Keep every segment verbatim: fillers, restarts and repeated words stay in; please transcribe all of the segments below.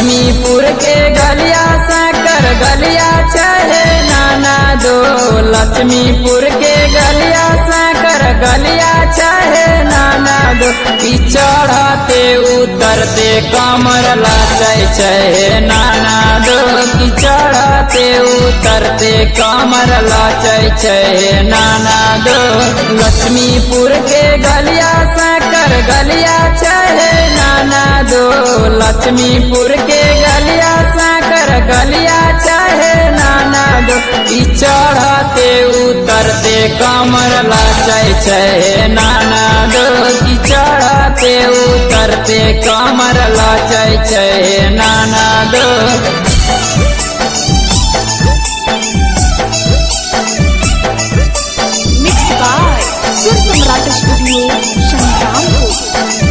लक्ष्मीपुर के गलिया साकर गलिया चाहे नाना दो। लक्ष्मीपुर के गलिया साकर गलिया चाहे नाना दो। कि चढ़ते उतरते कमर लाचै चाहे नाना दो। कि चढ़ते उतरते कमर लाचै चाहे नाना दो। लक्ष्मीपुर के गलिया साकर गलिया चाहे नाना दो। लक्ष्मीपुर के गलिया साकर गलिया चाहे नाना दो। कि चढ़ते उतरते कमर लाचै चाहे नाना दो। कि चढ़ते उतरते कमर लाचै चाहे नाना दो। मिक्स बाय सुर सम्राट स्टूडियो संग्रामपुर।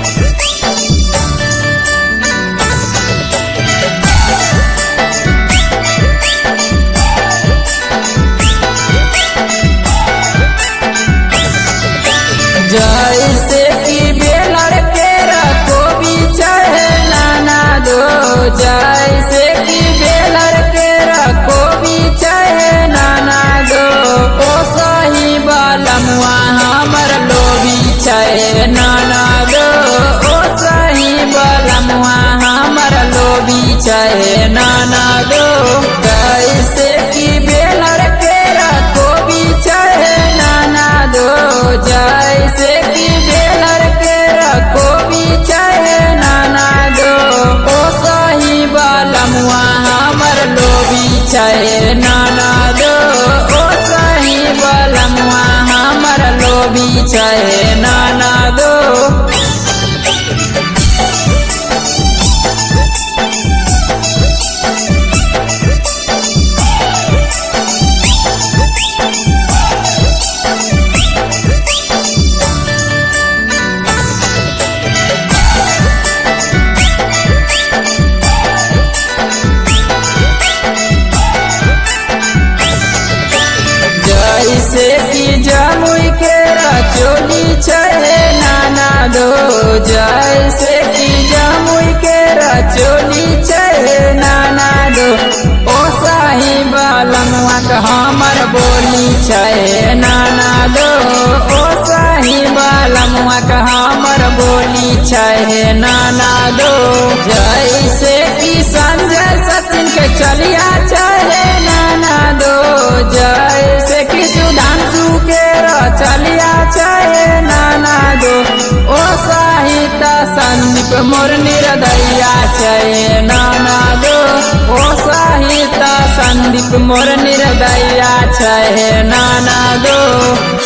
जैसे कि बेलर के रखो भी चाहे नाना दो। जैसे कि बेलर के रखो भी चाहे नाना दो। ओ सही बालमुआ हमर लोभी चाहे नाना दो। ओ सही बालमुआ हमर लोभी चाहे नाना दो। जैसे कि बेलर के रखो भी चाहे नाना दो। जैसे कि बेलर के रखो भी चाहे नाना दो। ओ सही बालमुआ हमर लोभी चाहे नाना दो। ओ सही बालमुआ हमर लोभी चाहे नाना दो। जैसे कि जमुई के रचोली चाहे नाना दो। जैसे कि जमुई के रचोली चाहे नाना दो। ओ साही बालमुआ हमर बोली चाहे नाना दो। ओ साही बालमुआ हमर बोली चाहे नाना दो। जैसे कि संजय सचिन के चलिया चाहे नाना दो। जैसे कि सुधांशु के चलिया चाहे नाना दो। ओ साहित्य संदीप मोर निर्दया चाहे नाना दो। ओ साहित्य संदीप मोर निर्दया चाहे नाना दो।